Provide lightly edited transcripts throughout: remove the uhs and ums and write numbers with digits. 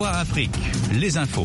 Afrique, les infos.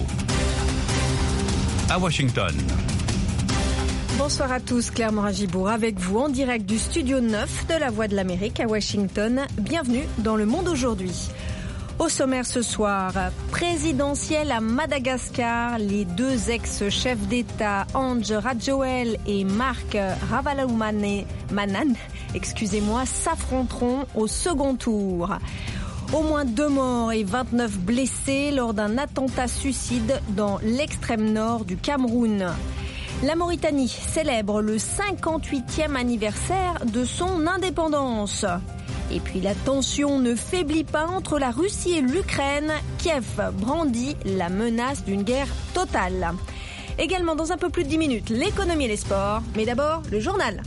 À Washington. Bonsoir à tous, Claire Morin-Gibourg avec vous en direct du studio 9 de la Voix de l'Amérique à Washington. Bienvenue dans Le Monde aujourd'hui. Au sommaire ce soir, présidentielle à Madagascar, les deux ex-chefs d'État, Andry Rajoelina et Marc Ravalomanan, s'affronteront au second tour. Au moins 2 morts et 29 blessés lors d'un attentat suicide dans l'extrême nord du Cameroun. La Mauritanie célèbre le 58e anniversaire de son indépendance. Et puis la tension ne faiblit pas entre la Russie et l'Ukraine. Kiev brandit la menace d'une guerre totale. Également dans un peu plus de 10 minutes, l'économie et les sports. Mais d'abord, le journal.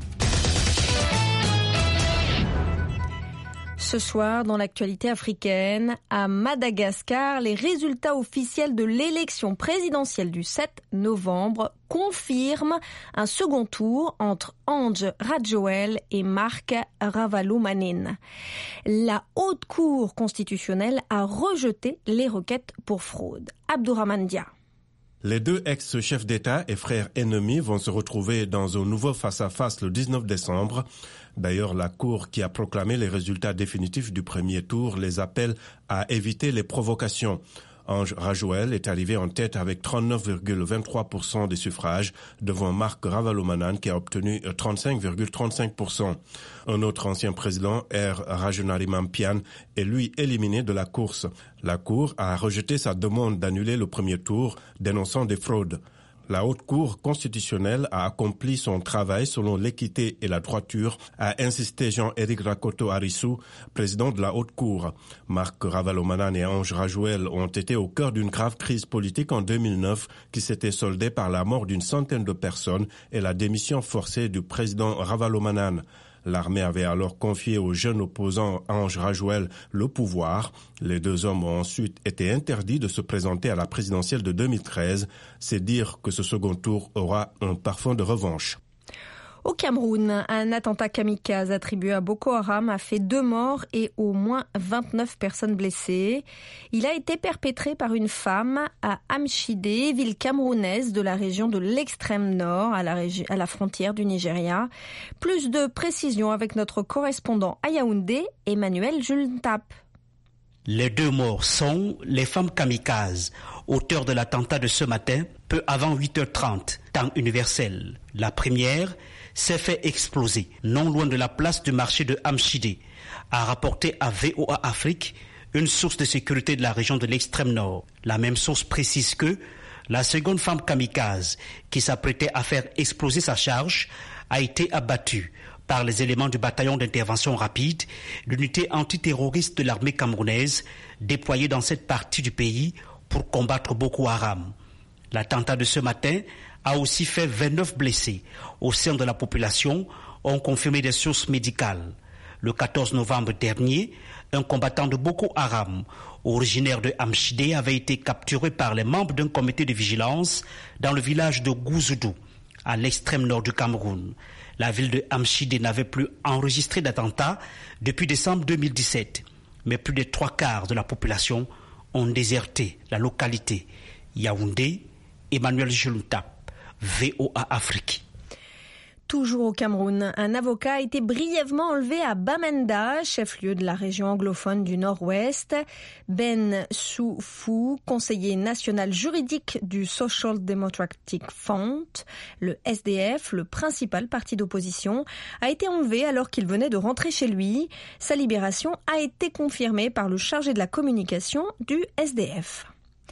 Ce soir, dans l'actualité africaine, à Madagascar, les résultats officiels de l'élection présidentielle du 7 novembre confirment un second tour entre Andry Rajoelina et Marc Ravalomanan. La Haute Cour constitutionnelle a rejeté les requêtes pour fraude. Abdourahmane Dia. Les deux ex-chefs d'État et frères ennemis vont se retrouver dans un nouveau face-à-face le 19 décembre. D'ailleurs, la Cour qui a proclamé les résultats définitifs du premier tour les appelle à éviter les provocations. Andry Rajoelina est arrivé en tête avec 39,23% des suffrages devant Marc Ravalomanan qui a obtenu 35,35%. Un autre ancien président, R. Rajoelina, est lui éliminé de la course. La Cour a rejeté sa demande d'annuler le premier tour, dénonçant des fraudes. La Haute Cour constitutionnelle a accompli son travail selon l'équité et la droiture, a insisté Jean-Éric Rakoto-Arissou, président de la Haute Cour. Marc Ravalomanan et Andry Rajoelina ont été au cœur d'une grave crise politique en 2009 qui s'était soldée par la mort d'une centaine de personnes et la démission forcée du président Ravalomanan. L'armée avait alors confié au jeune opposant Andry Rajoelina le pouvoir. Les deux hommes ont ensuite été interdits de se présenter à la présidentielle de 2013. C'est dire que ce second tour aura un parfum de revanche. Au Cameroun, un attentat kamikaze attribué à Boko Haram a fait 2 morts et au moins 29 personnes blessées. Il a été perpétré par une femme à Amchidé, ville camerounaise de la région de l'extrême nord, à la frontière du Nigeria. Plus de précisions avec notre correspondant à Yaoundé, Emmanuel Julntap. Les 2 morts sont les femmes kamikazes, auteurs de l'attentat de ce matin, peu avant 8h30, temps universel. La première s'est fait exploser, non loin de la place du marché de Amchidé, a rapporté à VOA Afrique, une source de sécurité de la région de l'extrême nord. La même source précise que la seconde femme kamikaze, qui s'apprêtait à faire exploser sa charge, a été abattue par les éléments du bataillon d'intervention rapide, l'unité antiterroriste de l'armée camerounaise, déployée dans cette partie du pays pour combattre Boko Haram. L'attentat de ce matin a aussi fait 29 blessés au sein de la population, ont confirmé des sources médicales. Le 14 novembre dernier, un combattant de Boko Haram, originaire de Amchidé, avait été capturé par les membres d'un comité de vigilance dans le village de Gouzoudou, à l'extrême nord du Cameroun. La ville de Amchidé n'avait plus enregistré d'attentat depuis décembre 2017, mais plus des 3/4 de la population ont déserté la localité. Yaoundé, Emmanuel Julntap, VOA Afrique. Toujours au Cameroun, un avocat a été brièvement enlevé à Bamenda, chef-lieu de la région anglophone du Nord-Ouest. Ben Soufou, conseiller national juridique du Social Democratic Front, le SDF, le principal parti d'opposition, a été enlevé alors qu'il venait de rentrer chez lui. Sa libération a été confirmée par le chargé de la communication du SDF.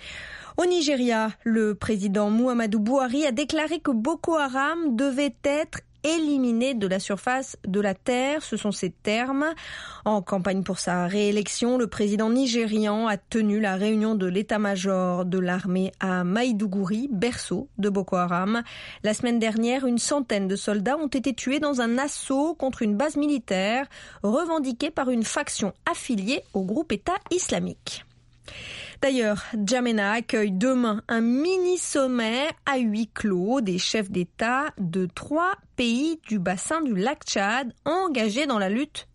Au Nigeria, le président Muhammadu Buhari a déclaré que Boko Haram devait être éliminé de la surface de la terre, ce sont ses termes. En campagne pour sa réélection, le président nigérian a tenu la réunion de l'état-major de l'armée à Maïdougouri, berceau de Boko Haram. La semaine dernière, une centaine de soldats ont été tués dans un assaut contre une base militaire revendiquée par une faction affiliée au groupe État islamique. D'ailleurs, N'Djamena accueille demain un mini-sommet à huis clos des chefs d'État de 3 pays du bassin du lac Tchad engagés dans la lutte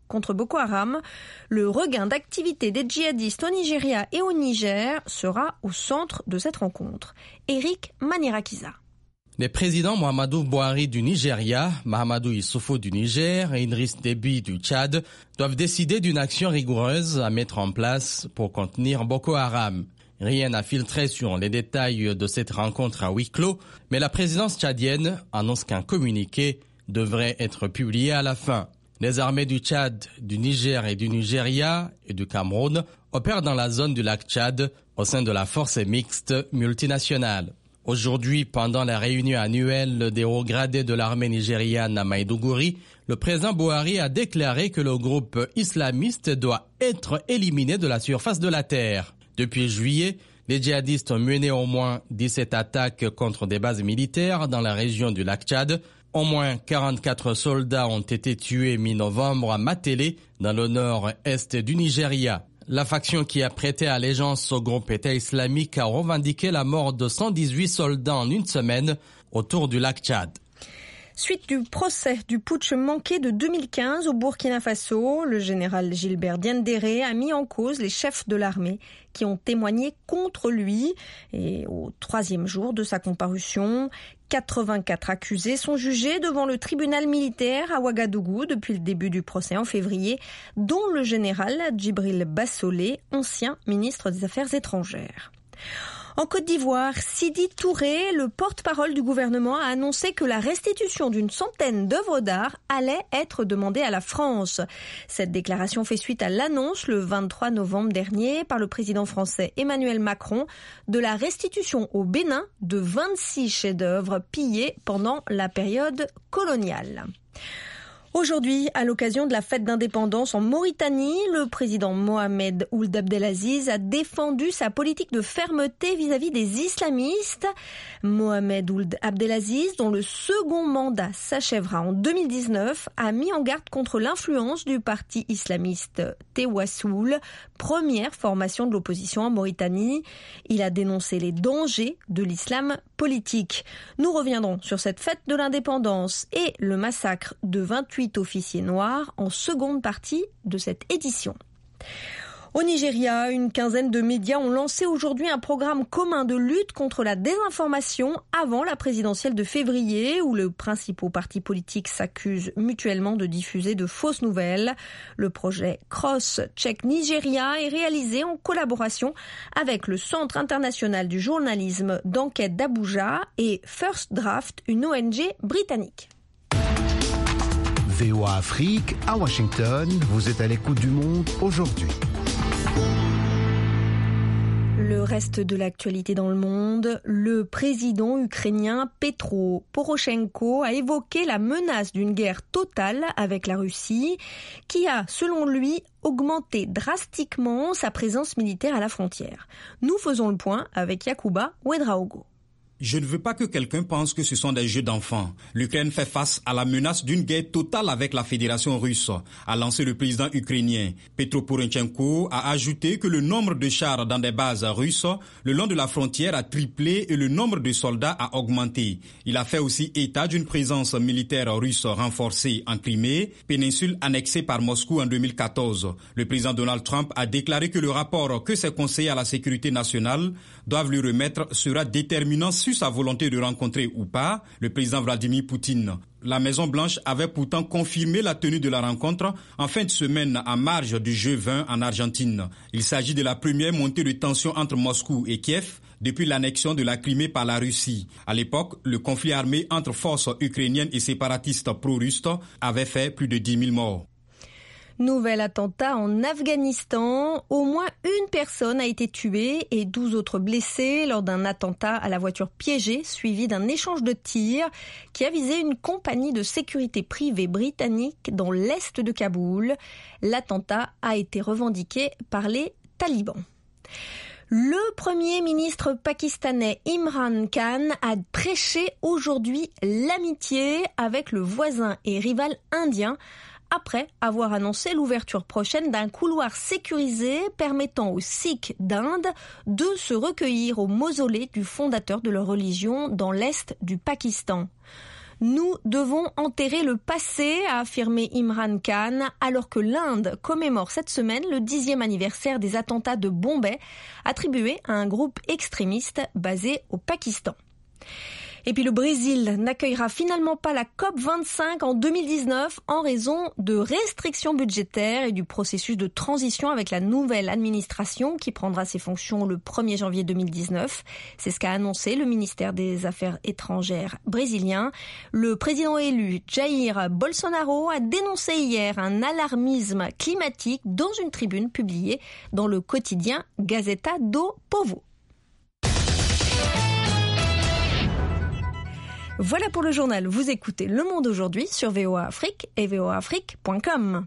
contre Boko Haram. Le regain d'activité des djihadistes au Nigeria et au Niger sera au centre de cette rencontre. Eric Manirakiza. Les présidents Muhammadu Buhari du Nigeria, Mahamadou Issoufou du Niger et Idriss Déby du Tchad doivent décider d'une action rigoureuse à mettre en place pour contenir Boko Haram. Rien n'a filtré sur les détails de cette rencontre à huis clos, mais la présidence tchadienne annonce qu'un communiqué devrait être publié à la fin. Les armées du Tchad, du Niger et du Nigeria et du Cameroun opèrent dans la zone du lac Tchad au sein de la force mixte multinationale. Aujourd'hui, pendant la réunion annuelle des hauts gradés de l'armée nigériane à Maïdougouri, le président Buhari a déclaré que le groupe islamiste doit être éliminé de la surface de la terre. Depuis juillet, les djihadistes ont mené au moins 17 attaques contre des bases militaires dans la région du lac Tchad. Au moins 44 soldats ont été tués mi-novembre à Matélé, dans le nord-est du Nigeria. La faction qui a prêté allégeance au groupe État islamique a revendiqué la mort de 118 soldats en une semaine autour du lac Tchad. Suite du procès du putsch manqué de 2015 au Burkina Faso, le général Gilbert Diendéré a mis en cause les chefs de l'armée qui ont témoigné contre lui. Et au 3e jour de sa comparution, 84 accusés sont jugés devant le tribunal militaire à Ouagadougou depuis le début du procès en février, dont le général Djibril Bassolé, ancien ministre des Affaires étrangères. En Côte d'Ivoire, Sidi Touré, le porte-parole du gouvernement, a annoncé que la restitution d'une centaine d'œuvres d'art allait être demandée à la France. Cette déclaration fait suite à l'annonce le 23 novembre dernier par le président français Emmanuel Macron de la restitution au Bénin de 26 chefs-d'œuvre pillés pendant la période coloniale. Aujourd'hui, à l'occasion de la fête d'indépendance en Mauritanie, le président Mohamed Ould Abdelaziz a défendu sa politique de fermeté vis-à-vis des islamistes. Mohamed Ould Abdelaziz, dont le second mandat s'achèvera en 2019, a mis en garde contre l'influence du parti islamiste Tewassoul, première formation de l'opposition en Mauritanie. Il a dénoncé les dangers de l'islam politique. Nous reviendrons sur cette fête de l'indépendance et le massacre de 28 officiers noirs en seconde partie de cette édition. Au Nigeria, une quinzaine de médias ont lancé aujourd'hui un programme commun de lutte contre la désinformation avant la présidentielle de février, où les principaux partis politiques s'accusent mutuellement de diffuser de fausses nouvelles. Le projet Cross Check Nigeria est réalisé en collaboration avec le Centre international du journalisme d'enquête d'Abuja et First Draft, une ONG britannique. VOA Afrique, à Washington, vous êtes à l'écoute du monde aujourd'hui. Le reste de l'actualité dans le monde, le président ukrainien Petro Poroshenko a évoqué la menace d'une guerre totale avec la Russie qui a, selon lui, augmenté drastiquement sa présence militaire à la frontière. Nous faisons le point avec Yacouba Ouedraogo. Je ne veux pas que quelqu'un pense que ce sont des jeux d'enfants. L'Ukraine fait face à la menace d'une guerre totale avec la Fédération russe, a lancé le président ukrainien. Petro Poroshenko a ajouté que le nombre de chars dans des bases russes le long de la frontière a triplé et le nombre de soldats a augmenté. Il a fait aussi état d'une présence militaire russe renforcée en Crimée, péninsule annexée par Moscou en 2014. Le président Donald Trump a déclaré que le rapport que ses conseillers à la sécurité nationale doivent lui remettre sera déterminant sur sa volonté de rencontrer ou pas le président Vladimir Poutine. La Maison-Blanche avait pourtant confirmé la tenue de la rencontre en fin de semaine en marge du G20 en Argentine. Il s'agit de la première montée de tension entre Moscou et Kiev depuis l'annexion de la Crimée par la Russie. À l'époque, le conflit armé entre forces ukrainiennes et séparatistes pro-russes avait fait plus de 10 000 morts. Nouvel attentat en Afghanistan. Au moins une personne a été tuée et 12 autres blessés lors d'un attentat à la voiture piégée suivi d'un échange de tirs qui a visé une compagnie de sécurité privée britannique dans l'est de Kaboul. L'attentat a été revendiqué par les talibans. Le Premier ministre pakistanais Imran Khan a prêché aujourd'hui l'amitié avec le voisin et rival indien après avoir annoncé l'ouverture prochaine d'un couloir sécurisé permettant aux Sikhs d'Inde de se recueillir au mausolée du fondateur de leur religion dans l'est du Pakistan. Nous devons enterrer le passé, a affirmé Imran Khan, alors que l'Inde commémore cette semaine le 10e anniversaire des attentats de Bombay, attribués à un groupe extrémiste basé au Pakistan. Et puis le Brésil n'accueillera finalement pas la COP25 en 2019 en raison de restrictions budgétaires et du processus de transition avec la nouvelle administration qui prendra ses fonctions le 1er janvier 2019. C'est ce qu'a annoncé le ministère des Affaires étrangères brésilien. Le président élu Jair Bolsonaro a dénoncé hier un alarmisme climatique dans une tribune publiée dans le quotidien Gazeta do Povo. Voilà pour le journal. Vous écoutez Le Monde aujourd'hui sur VOA Afrique et voaafrique.com.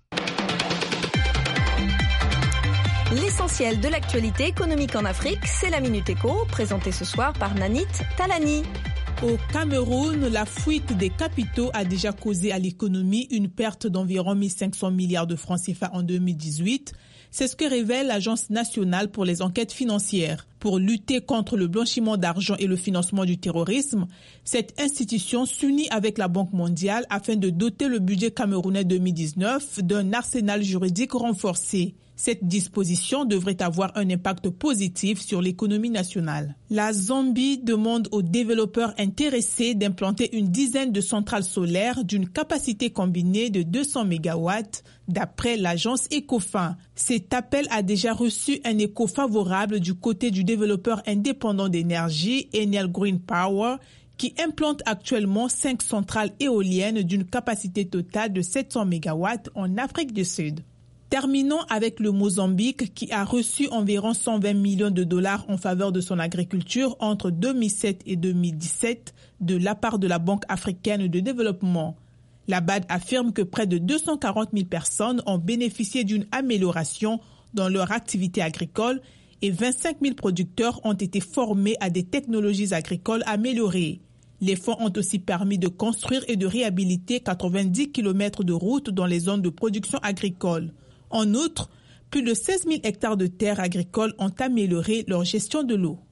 L'essentiel de l'actualité économique en Afrique, c'est la Minute Éco, présentée ce soir par Nanit Talani. Au Cameroun, la fuite des capitaux a déjà causé à l'économie une perte d'environ 1 500 milliards de francs CFA en 2018. C'est ce que révèle l'Agence nationale pour les enquêtes financières. Pour lutter contre le blanchiment d'argent et le financement du terrorisme, cette institution s'unit avec la Banque mondiale afin de doter le budget camerounais 2019 d'un arsenal juridique renforcé. Cette disposition devrait avoir un impact positif sur l'économie nationale. La Zambie demande aux développeurs intéressés d'implanter une dizaine de centrales solaires d'une capacité combinée de 200 MW, d'après l'agence Ecofin. Cet appel a déjà reçu un écho favorable du côté du développeur indépendant d'énergie, Enel Green Power, qui implante actuellement 5 centrales éoliennes d'une capacité totale de 700 MW en Afrique du Sud. Terminons avec le Mozambique qui a reçu environ 120 millions de dollars en faveur de son agriculture entre 2007 et 2017 de la part de la Banque africaine de développement. La BAD affirme que près de 240 000 personnes ont bénéficié d'une amélioration dans leur activité agricole et 25 000 producteurs ont été formés à des technologies agricoles améliorées. Les fonds ont aussi permis de construire et de réhabiliter 90 km de routes dans les zones de production agricole. En outre, plus de 16 000 hectares de terres agricoles ont amélioré leur gestion de l'eau.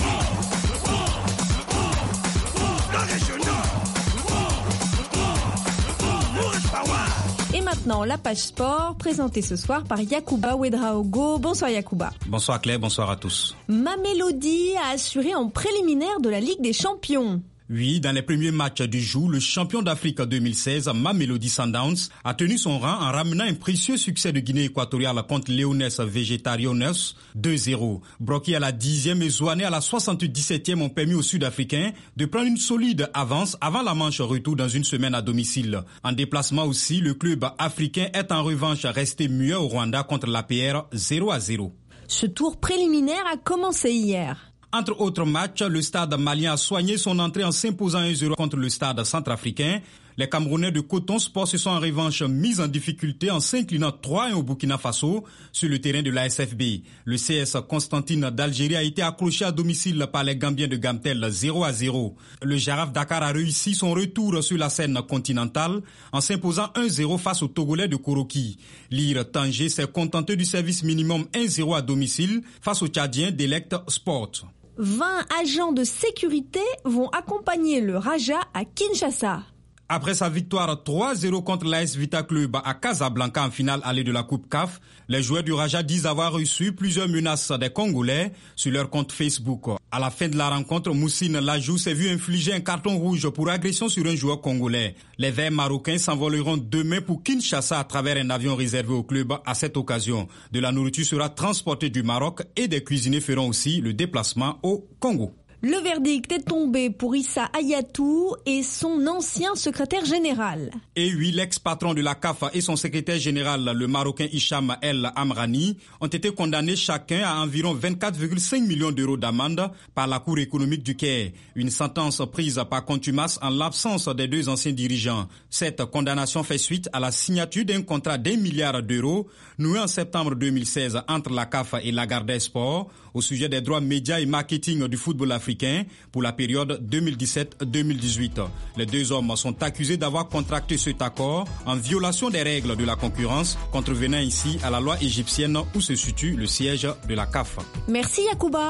Et maintenant, la page sport, présentée ce soir par Yacouba Ouedraogo. Bonsoir Yacouba. Bonsoir Claire, bonsoir à tous. Mamelodi a assuré en préliminaire de la Ligue des Champions. Oui, dans les premiers matchs du jour, le champion d'Afrique 2016, Mamelodi Sundowns, a tenu son rang en ramenant un précieux succès de Guinée équatoriale contre Leones Vegetarianos 2-0. Broki à la 10e et Zouane à la 77e ont permis aux Sud-Africains de prendre une solide avance avant la manche retour dans une semaine à domicile. En déplacement aussi, le club africain est en revanche resté muet au Rwanda contre l'APR 0-0. Ce tour préliminaire a commencé hier. Entre autres matchs, le stade malien a soigné son entrée en s'imposant 1-0 contre le stade centrafricain. Les Camerounais de Coton Sport se sont en revanche mis en difficulté en s'inclinant 3-1 au Burkina Faso sur le terrain de la SFB. Le CS Constantine d'Algérie a été accroché à domicile par les Gambiens de Gamtel 0-0. Le Giraffe Dakar a réussi son retour sur la scène continentale en s'imposant 1-0 face aux Togolais de Koroki. L'IR Tanger s'est contenté du service minimum 1-0 à domicile face aux Tchadiens d'Elect Sport. 20 agents de sécurité vont accompagner le Raja à Kinshasa. Après sa victoire 3-0 contre l'AS Vita Club à Casablanca en finale allée de la Coupe CAF, les joueurs du Raja disent avoir reçu plusieurs menaces des Congolais sur leur compte Facebook. À la fin de la rencontre, Moussine Lajou s'est vu infliger un carton rouge pour agression sur un joueur congolais. Les Verts marocains s'envoleront demain pour Kinshasa à travers un avion réservé au club à cette occasion. De la nourriture sera transportée du Maroc et des cuisiniers feront aussi le déplacement au Congo. Le verdict est tombé pour Issa Hayatou et son ancien secrétaire général. Et oui, l'ex-patron de la CAF et son secrétaire général, le Marocain Hicham El Amrani, ont été condamnés chacun à environ 24,5 millions d'euros d'amende par la Cour économique du Caire. Une sentence prise par contumace en l'absence des deux anciens dirigeants. Cette condamnation fait suite à la signature d'un contrat d'1 milliard d'euros noué en septembre 2016 entre la CAF et Lagardère Sport au sujet des droits médias et marketing du football africain pour la période 2017-2018. Les deux hommes sont accusés d'avoir contracté cet accord en violation des règles de la concurrence, contrevenant ici à la loi égyptienne où se situe le siège de la CAF. Merci Yacouba.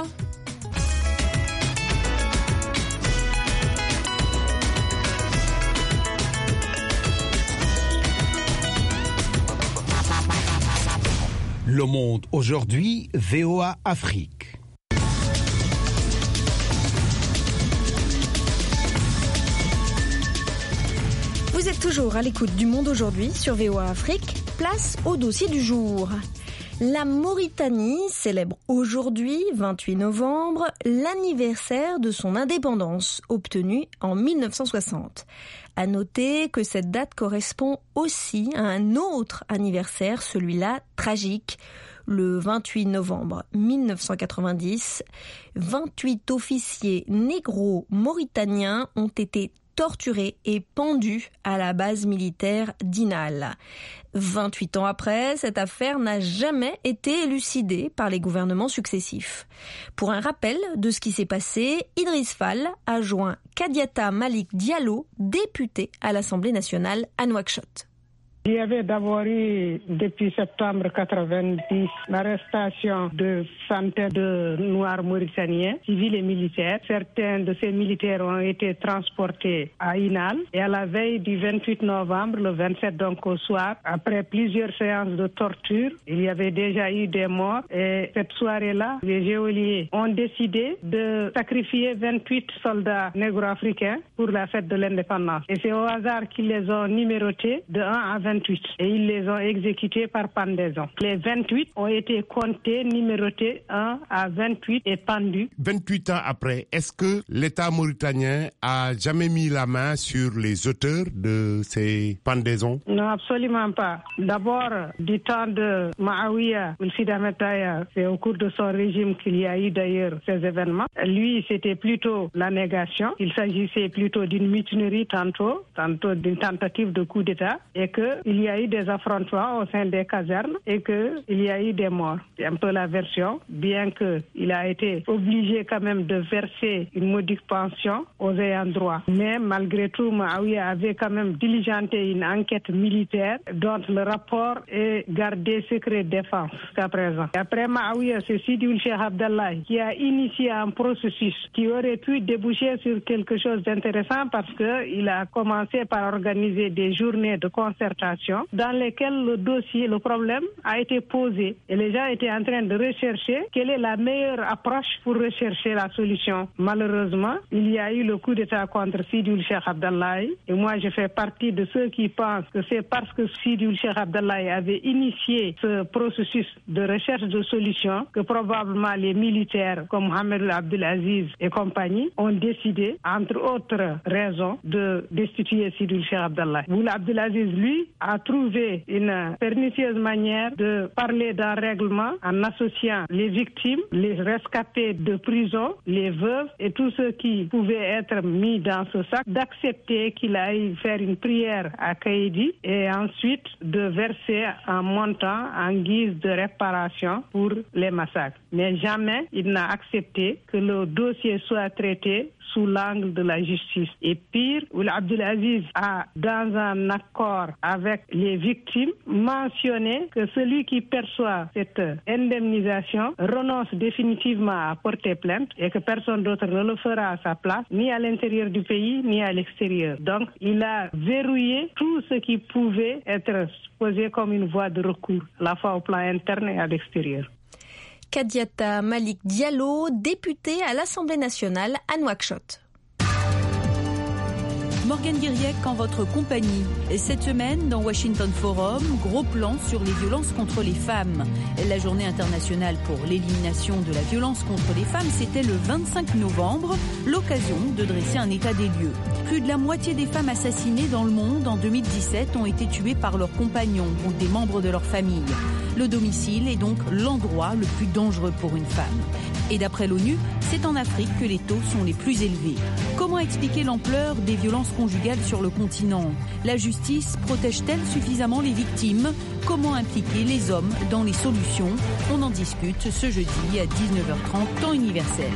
Le Monde aujourd'hui, VOA Afrique. Vous êtes toujours à l'écoute du Monde aujourd'hui sur VOA Afrique. Place au dossier du jour. La Mauritanie célèbre aujourd'hui, 28 novembre, l'anniversaire de son indépendance, obtenue en 1960. À noter que cette date correspond aussi à un autre anniversaire, celui-là tragique. Le 28 novembre 1990, 28 officiers négro-mauritaniens ont été torturés et pendus à la base militaire d'Inal. 28 ans après, cette affaire n'a jamais été élucidée par les gouvernements successifs. Pour un rappel de ce qui s'est passé, Idriss Fall a joint Kadiata Malik Diallo, député à l'Assemblée nationale à Nouakchott. Il y avait d'abord eu, depuis septembre 90, l'arrestation de centaines de Noirs mauritaniens, civils et militaires. Certains de ces militaires ont été transportés à Inal. Et à la veille du 28 novembre, le 27 donc au soir, après plusieurs séances de torture, il y avait déjà eu des morts. Et cette soirée-là, les geôliers ont décidé de sacrifier 28 soldats négro-africains pour la fête de l'indépendance. Et c'est au hasard qu'ils les ont numérotés de 1 à 28. Et ils les ont exécutés par pendaison. Les 28 ont été comptés, numérotés 1 à 28 et pendus. 28 ans après, est-ce que l'État mauritanien a jamais mis la main sur les auteurs de ces pendaisons? Non, absolument pas. D'abord, du temps de Maawiya, Ould Ahmed Taya, c'est au cours de son régime qu'il y a eu d'ailleurs ces événements. Lui, c'était plutôt la négation. Il s'agissait plutôt d'une mutinerie tantôt d'une tentative de coup d'État, et qu'il y a eu des affrontements au sein des casernes et qu'il y a eu des morts. C'est un peu la version, bien qu'il a été obligé quand même de verser une modique pension aux ayants droit. Mais malgré tout, Maawiya avait quand même diligenté une enquête militaire dont le rapport est gardé secret défense jusqu'à présent. Et après Maawiya, c'est Sidi Ould Cheikh Abdallah qui a initié un processus qui aurait pu déboucher sur quelque chose d'intéressant, parce qu'il a commencé par organiser des journées de concertation dans lesquelles le dossier, le problème a été posé et les gens étaient en train de rechercher quelle est la meilleure approche pour rechercher la solution. Malheureusement, il y a eu le coup d'État contre Sidi Ould Cheikh Abdallah, et moi je fais partie de ceux qui pensent que c'est parce que Sidi Ould Cheikh Abdallah avait initié ce processus de recherche de solution que probablement les militaires comme Mohamed Abdel Aziz et compagnie ont décidé, entre autres raisons, de destituer Sidi Ould Cheikh Abdallah. Ould Abdel Aziz, lui, a trouvé une pernicieuse manière de parler d'un règlement en associant les victimes, les rescapés de prison, les veuves et tous ceux qui pouvaient être mis dans ce sac, d'accepter qu'il aille faire une prière à Kaïdi et ensuite de verser un montant en guise de réparation pour les massacres. Mais jamais il n'a accepté que le dossier soit traité sous l'angle de la justice. Et pire, Ould Abdel Aziz a, dans un accord avec les victimes, mentionné que celui qui perçoit cette indemnisation renonce définitivement à porter plainte et que personne d'autre ne le fera à sa place, ni à l'intérieur du pays, ni à l'extérieur. Donc, il a verrouillé tout ce qui pouvait être posé comme une voie de recours, à la fois au plan interne et à l'extérieur. Kadiata Malik Diallo, députée à l'Assemblée nationale à Nouakchott. Morgane Guiriec en votre compagnie. Cette semaine, dans Washington Forum, gros plan sur les violences contre les femmes. La journée internationale pour l'élimination de la violence contre les femmes, c'était le 25 novembre, l'occasion de dresser un état des lieux. Plus de la moitié des femmes assassinées dans le monde en 2017 ont été tuées par leurs compagnons ou des membres de leur famille. Le domicile est donc l'endroit le plus dangereux pour une femme. Et d'après l'ONU, c'est en Afrique que les taux sont les plus élevés. Comment expliquer l'ampleur des violences conjugales sur le continent? La justice protège-t-elle suffisamment les victimes? Comment impliquer les hommes dans les solutions? On en discute ce jeudi à 19h30, temps universel.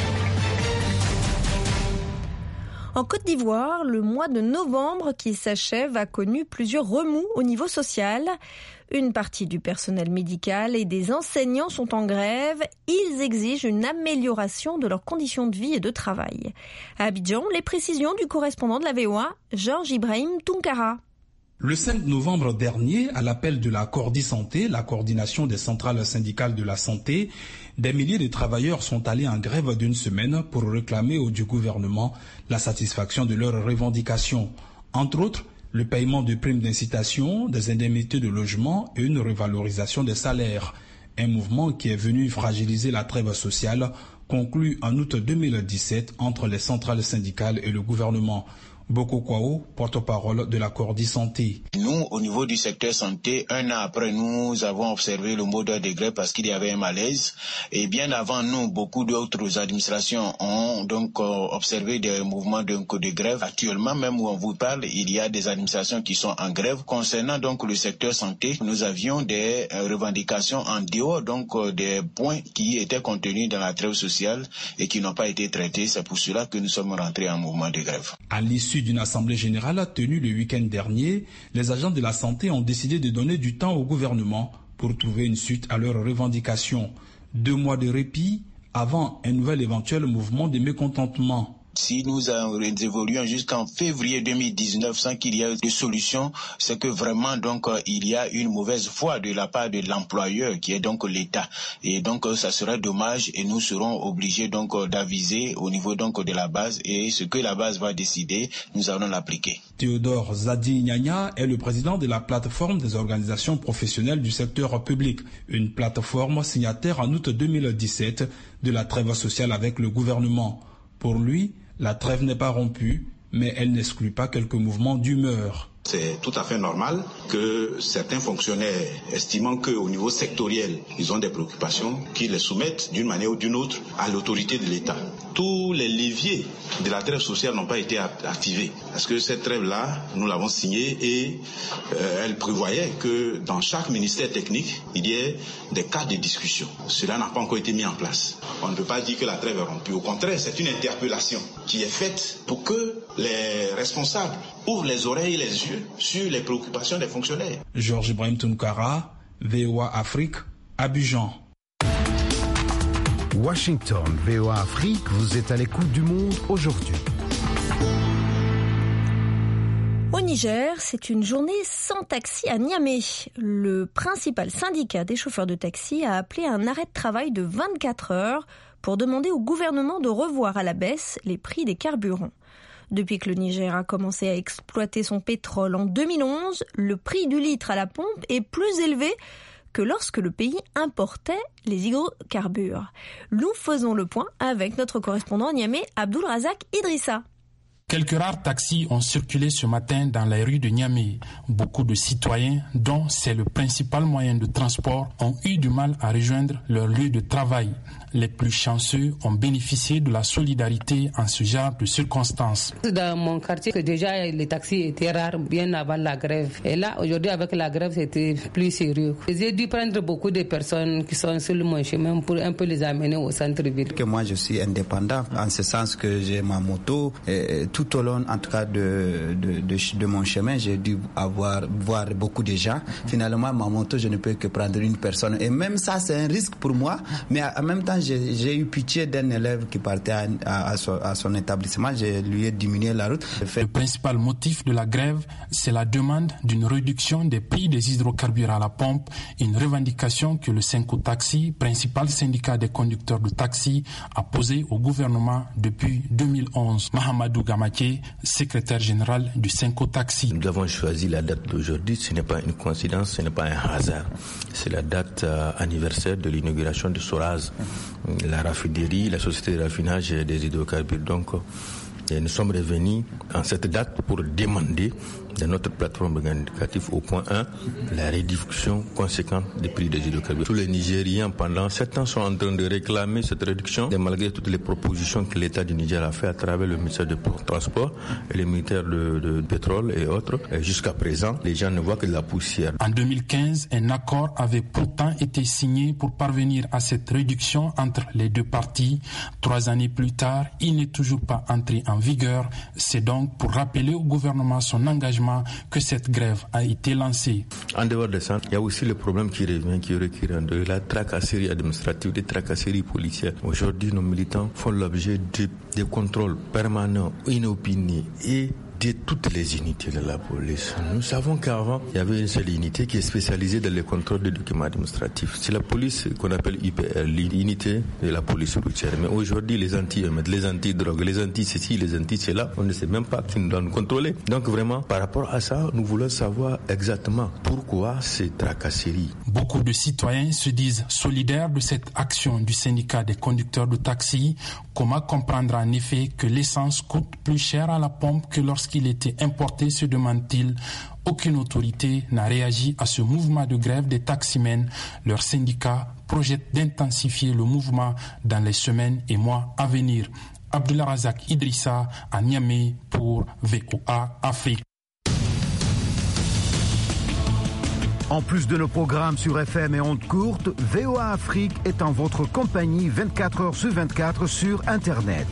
En Côte d'Ivoire, le mois de novembre qui s'achève a connu plusieurs remous au niveau social. Une partie du personnel médical et des enseignants sont en grève. Ils exigent une amélioration de leurs conditions de vie et de travail. À Abidjan, les précisions du correspondant de la VOA, Georges Ibrahim Tounkara. Le 5 novembre dernier, à l'appel de la Cordi Santé, la coordination des centrales syndicales de la santé, des milliers de travailleurs sont allés en grève d'une semaine pour réclamer du gouvernement la satisfaction de leurs revendications. Entre autres, le paiement de primes d'incitation, des indemnités de logement et une revalorisation des salaires. Un mouvement qui est venu fragiliser la trêve sociale conclue en août 2017 entre les centrales syndicales et le gouvernement. Boko Kwao, porte-parole de la Cordi Santé. Nous, au niveau du secteur santé, un an après, nous avons observé le mot d'ordre de grève parce qu'il y avait un malaise. Et bien avant nous, beaucoup d'autres administrations ont donc observé des mouvements de grève. Actuellement, même où on vous parle, il y a des administrations qui sont en grève. Concernant donc le secteur santé, nous avions des revendications en dehors donc des points qui étaient contenus dans la trêve sociale et qui n'ont pas été traités. C'est pour cela que nous sommes rentrés en mouvement de grève. À l'issue d'une assemblée générale tenue le week-end dernier, les agents de la santé ont décidé de donner du temps au gouvernement pour trouver une suite à leurs revendications. 2 mois de répit avant un nouvel éventuel mouvement de mécontentement. Si nous évoluons jusqu'en février 2019 sans qu'il y ait de solution, c'est que vraiment donc il y a une mauvaise foi de la part de l'employeur qui est donc l'État. Et donc ça serait dommage et nous serons obligés donc d'aviser au niveau donc de la base et ce que la base va décider, nous allons l'appliquer. Théodore Zadi Nyanya est le président de la plateforme des organisations professionnelles du secteur public, une plateforme signataire en août 2017 de la trêve sociale avec le gouvernement. Pour lui, la trêve n'est pas rompue, mais elle n'exclut pas quelques mouvements d'humeur. C'est tout à fait normal que certains fonctionnaires, estimant qu'au niveau sectoriel, ils ont des préoccupations, qu'ils les soumettent d'une manière ou d'une autre à l'autorité de l'État. Tous les leviers de la trêve sociale n'ont pas été activés. Parce que cette trêve-là, nous l'avons signée et elle prévoyait que dans chaque ministère technique, il y ait des cadres de discussion. Cela n'a pas encore été mis en place. On ne peut pas dire que la trêve est rompue. Au contraire, c'est une interpellation qui est faite pour que les responsables ouvrent les oreilles et les yeux sur les préoccupations des fonctionnaires. Georges Ibrahim Tounkara, VOA Afrique, Abidjan. Washington, VOA Afrique, vous êtes à l'écoute du monde aujourd'hui. Au Niger, c'est une journée sans taxi à Niamey. Le principal syndicat des chauffeurs de taxi a appelé un arrêt de travail de 24 heures pour demander au gouvernement de revoir à la baisse les prix des carburants. Depuis que le Niger a commencé à exploiter son pétrole en 2011, le prix du litre à la pompe est plus élevé que lorsque le pays importait les hydrocarbures. Nous faisons le point avec notre correspondant à Niamey, Abdul Razak Idrissa. Quelques rares taxis ont circulé ce matin dans les rues de Niamey. Beaucoup de citoyens, dont c'est le principal moyen de transport, ont eu du mal à rejoindre leur lieu de travail. Les plus chanceux ont bénéficié de la solidarité en ce genre de circonstances. Dans mon quartier, déjà les taxis étaient rares bien avant la grève. Et là, aujourd'hui, avec la grève, c'était plus sérieux. J'ai dû prendre beaucoup de personnes qui sont sur mon chemin pour un peu les amener au centre-ville. Moi, je suis indépendant, en ce sens que j'ai ma moto. Et tout au long, en tout cas, de mon chemin, j'ai dû voir beaucoup de gens. Finalement, ma moto, je ne peux que prendre une personne. Et même ça, c'est un risque pour moi. Mais en même temps, j'ai eu pitié d'un élève qui partait à son établissement. Je lui ai diminué la route. Le principal motif de la grève, c'est la demande d'une réduction des prix des hydrocarbures à la pompe, une revendication que le Synco Taxi, principal syndicat des conducteurs de taxi, a posée au gouvernement depuis 2011. Mahamadou Gamaké, secrétaire général du Synco Taxi. Nous avons choisi la date d'aujourd'hui. Ce n'est pas une coïncidence, ce n'est pas un hasard. C'est la date anniversaire de l'inauguration de Soraz, la raffinerie, la société de raffinage des hydrocarbures. Donc, nous sommes revenus en cette date pour demander de notre plateforme revendicative au point 1 la réduction conséquente des prix des hydrocarbures. Tous les Nigériens pendant 7 ans sont en train de réclamer cette réduction et malgré toutes les propositions que l'État du Niger a fait à travers le ministère du Transport et le ministère de pétrole et autres, jusqu'à présent, les gens ne voient que de la poussière. En 2015, un accord avait pourtant été signé pour parvenir à cette réduction entre les deux parties. 3 années plus tard, il n'est toujours pas entré en vigueur. C'est donc pour rappeler au gouvernement son engagement que cette grève a été lancée. En dehors de ça, il y a aussi le problème qui revient, qui est récurrent, de la tracasserie administrative, des tracasseries policières. Aujourd'hui, nos militants font l'objet de contrôles permanents, inopinés et vider toutes les unités de la police. Nous savons qu'avant, il y avait une seule unité qui est spécialisée dans le contrôle des documents administratifs. C'est la police qu'on appelle UPR, l'unité de la police routière. Mais aujourd'hui, les anti-émeutes, les anti-drogues, les anti-ceci, les anti-cela, on ne sait même pas qui nous doit nous contrôler. Donc vraiment, par rapport à ça, nous voulons savoir exactement pourquoi ces tracasseries. Beaucoup de citoyens se disent solidaires de cette action du syndicat des conducteurs de taxi. Comment comprendre en effet que l'essence coûte plus cher à la pompe que lorsqu'il était importé, se demande-t-il. Aucune autorité n'a réagi à ce mouvement de grève des taximens. Leur syndicat projette d'intensifier le mouvement dans les semaines et mois à venir. Abdullah Razak Idrissa à Niamey pour VOA Afrique. En plus de nos programmes sur FM et ondes courtes, VOA Afrique est en votre compagnie 24 heures sur 24 sur Internet.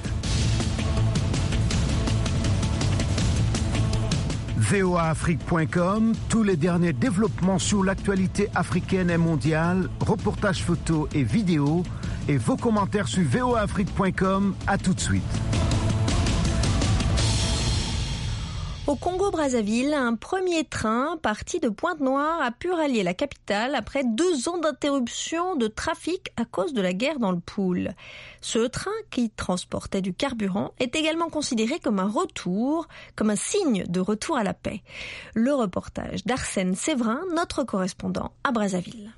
voaafrique.com, tous les derniers développements sur l'actualité africaine et mondiale, reportages photos et vidéos, et vos commentaires sur voaafrique.com. À tout de suite. Au Congo-Brazzaville, un premier train parti de Pointe-Noire a pu rallier la capitale après 2 ans d'interruption de trafic à cause de la guerre dans le Pool. Ce train, qui transportait du carburant, est également considéré comme un signe de retour à la paix. Le reportage d'Arsène Séverin, notre correspondant à Brazzaville.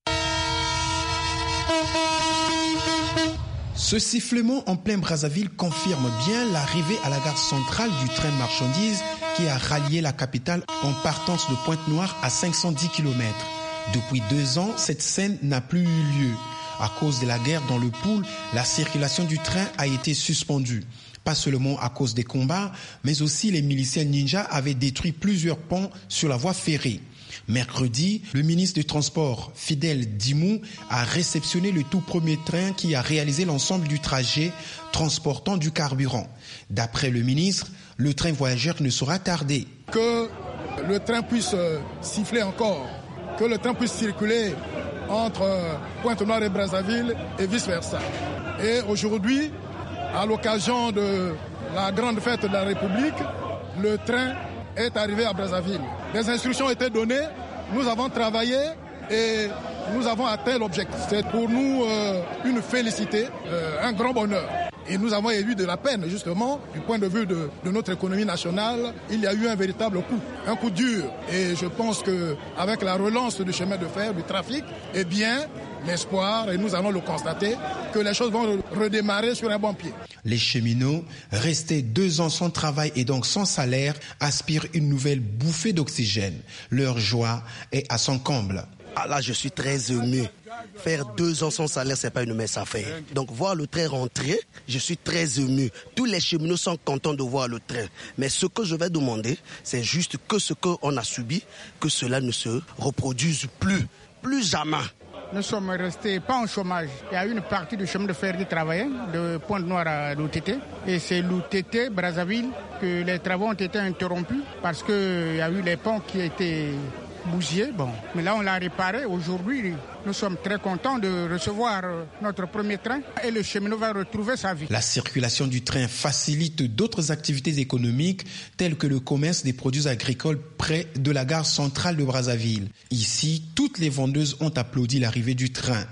Ce sifflement en plein Brazzaville confirme bien l'arrivée à la gare centrale du train de marchandises qui a rallié la capitale en partance de Pointe-Noire à 510 km. Depuis 2 ans, cette scène n'a plus eu lieu. À cause de la guerre dans le Pool, la circulation du train a été suspendue. Pas seulement à cause des combats, mais aussi les miliciens ninjas avaient détruit plusieurs ponts sur la voie ferrée. Mercredi, le ministre des Transports, Fidèle Dimou, a réceptionné le tout premier train qui a réalisé l'ensemble du trajet transportant du carburant. D'après le ministre, le train voyageur ne sera tardé. Que le train puisse siffler encore, que le train puisse circuler entre Pointe-Noire et Brazzaville et vice-versa. Et aujourd'hui, à l'occasion de la grande fête de la République, le train est arrivé à Brazzaville. Des instructions ont été données, nous avons travaillé et nous avons atteint l'objectif. C'est pour nous une félicité, un grand bonheur. Et nous avons eu de la peine, justement, du point de vue de notre économie nationale. Il y a eu un véritable coup, un coup dur. Et je pense qu'avec la relance du chemin de fer, du trafic, eh bien, l'espoir, et nous allons le constater, que les choses vont redémarrer sur un bon pied. Les cheminots, restés 2 ans sans travail et donc sans salaire, aspirent une nouvelle bouffée d'oxygène. Leur joie est à son comble. Ah là, je suis très ému. Faire 2 ans sans salaire, c'est pas une mince affaire. Donc voir le train rentrer, je suis très ému. Tous les cheminots sont contents de voir le train. Mais ce que je vais demander, c'est juste que ce qu'on a subi, que cela ne se reproduise plus jamais. Nous sommes restés pas en chômage. Il y a une partie du chemin de fer qui travaillait, de Pointe-Noire à Loutete. Et c'est Loutete, Brazzaville, que les travaux ont été interrompus parce qu'il y a eu les ponts qui étaient bousillés. Bon. Mais là, on l'a réparé. Aujourd'hui, nous sommes très contents de recevoir notre premier train et le cheminot va retrouver sa vie. La circulation du train facilite d'autres activités économiques telles que le commerce des produits agricoles près de la gare centrale de Brazzaville. Ici, toutes les vendeuses ont applaudi l'arrivée du train.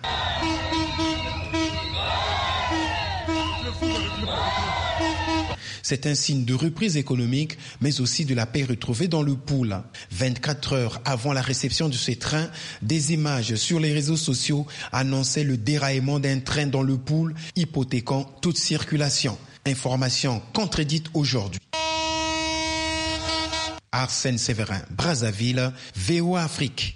C'est un signe de reprise économique, mais aussi de la paix retrouvée dans le Pool. 24 heures avant la réception de ce train, des images sur les réseaux sociaux annonçaient le déraillement d'un train dans le Pool, hypothéquant toute circulation. Information contredite aujourd'hui. Arsène Séverin, Brazzaville, VOA Afrique.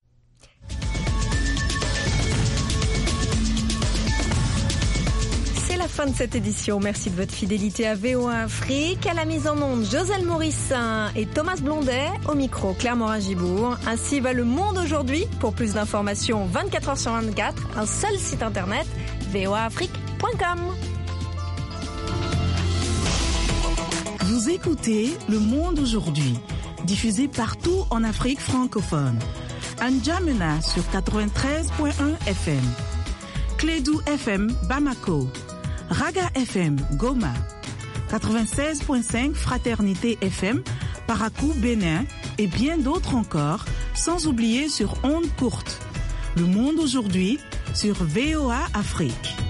Fin de cette édition. Merci de votre fidélité à VOA Afrique. À la mise en onde, Joselle Morissin et Thomas Blondet. Au micro, Claire Morin-Gibourg. Ainsi va le monde aujourd'hui. Pour plus d'informations, 24 heures sur 24, un seul site internet, voaafrique.com. Vous écoutez Le Monde aujourd'hui, diffusé partout en Afrique francophone. À N'Djamena sur 93.1 FM. Clédou FM Bamako. Raga FM Goma, 96.5 Fraternité FM, Parakou, Bénin et bien d'autres encore, sans oublier sur ondes courtes. Le monde aujourd'hui sur VOA Afrique.